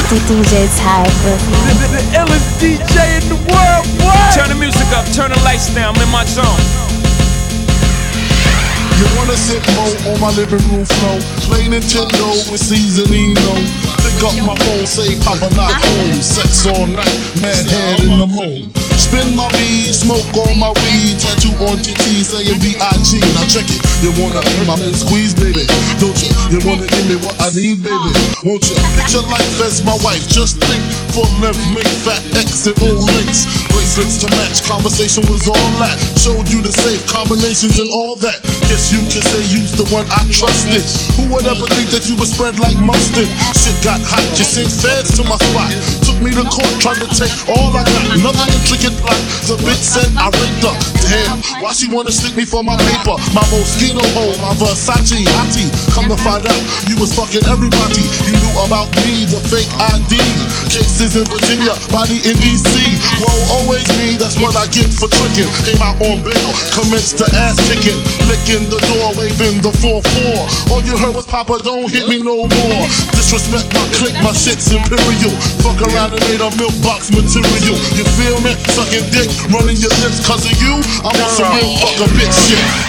DJ Tyler. The illest DJ in the world, boy. Turn the music up, turn the lights down, I'm in my zone. You wanna sit low on my living room floor, play Nintendo with seasoning low. Pick up my phone, say Papa not home. Sex all night, mad head in the moon. Spin my weed, smoke on my weed, tattoo on TT saying B.I.G. Now check it, you wanna be my man squeeze, baby, don't you? You wanna give me what I need, baby, won't you? Picture life as my wife, just think. For left, make fat X and O links. Bracelets to match, conversation was all that. Showed you the safe combinations and all that. Guess you can say you's the one I trusted. Who would ever think that you would spread like mustard? Shit got hot, you sent feds to my spot. Took me to court, tried to take all I got. Another intricate plot. The bitch said I raped her. Damn, why she wanna stick me for my paper? My Moschino hole, my Versace hottie. Come to find out, you was fucking everybody. You knew about me, the fake ID. Cases in Virginia, body in DC. Whoa, always me, that's what I get for tricking. Came out on bail, commenced to ass kicking. Licking the door, waving the 4-4. All you heard was Papa, don't hit me no more. Disrespect my clique, my shit's imperial. Fuck around and made a milk box material. You feel me? Sucking dick, running your lips cause of you. I want some real fucking bitch shit.